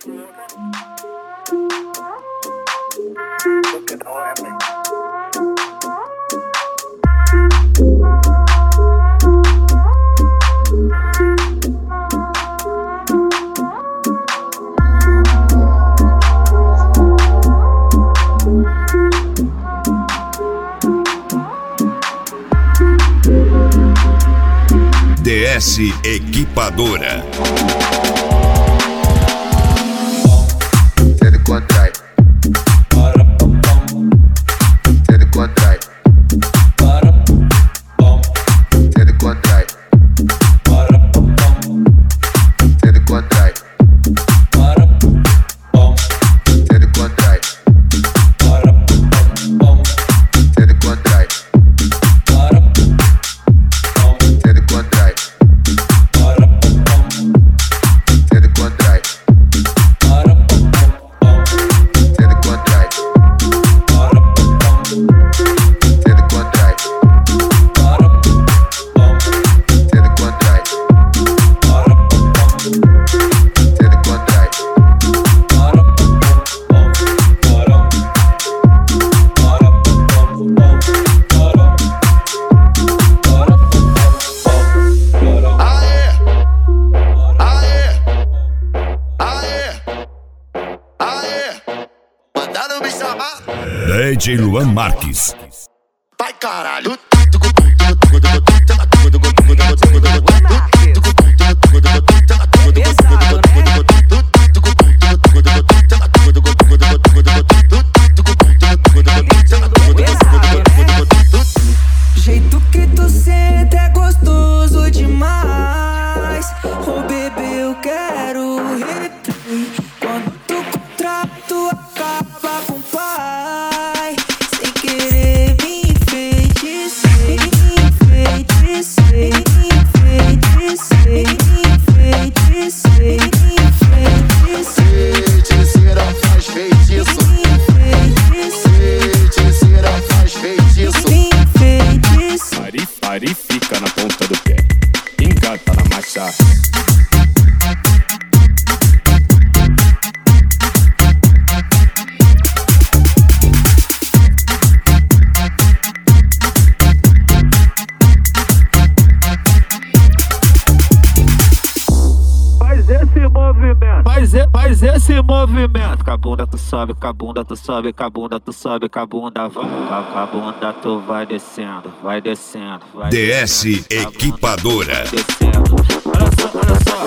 DS Equipadora. Sendo contrai. Sendo contrai. Sendo contrai. Sendo contrai. Sendo contrai. Sendo contrai. Sendo contrai. Sendo contrai. Sendo contrai. Sendo contrai. Sendo contrai. Sendo contrai. Mandaram me chamar. DJ Luan Marques. Vai caralho. Jeito que tu senta é gostoso demais. Oh bebê, eu quero replay. Quando tu contrato acaba com o pai. Sem querer me enfeitiçei, enfeitiçei, enfeitiçei, enfeitiçei, enfeitiçei. Feiticeira faz feitiço. Feiticeira faz feitiço. Pari fica na ponta do pé, engata na marcha. Faz esse movimento, faz esse movimento. Com a bunda tu sobe, com a bunda tu sobe, com a bunda tu sobe, com a bunda vai. Com a bunda tu vai descendo, vai descendo, vai DS descendo. Equipadora. Descendo. Olha só, olha só.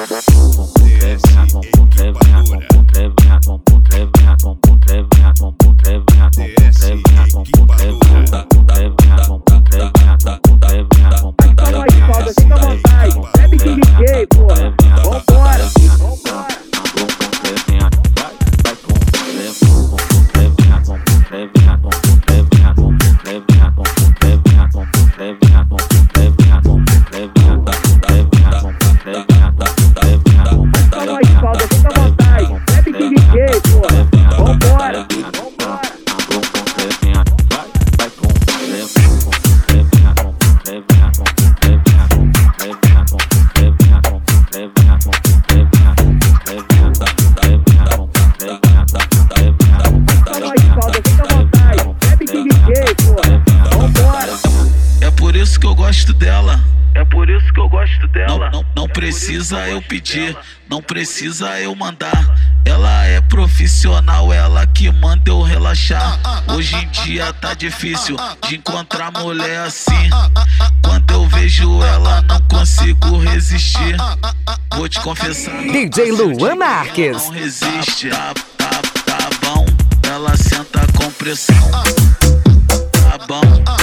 É por isso que eu gosto dela. É por isso que eu gosto dela. Não precisa eu pedir, não precisa eu mandar. Ela é profissional, ela que manda eu relaxar. Hoje em dia tá difícil de encontrar mulher assim. Quando eu vejo ela não consigo resistir. Vou te confessar, DJ Luan Marques. não resiste. Tá bom, ela senta com pressão. Tá bom,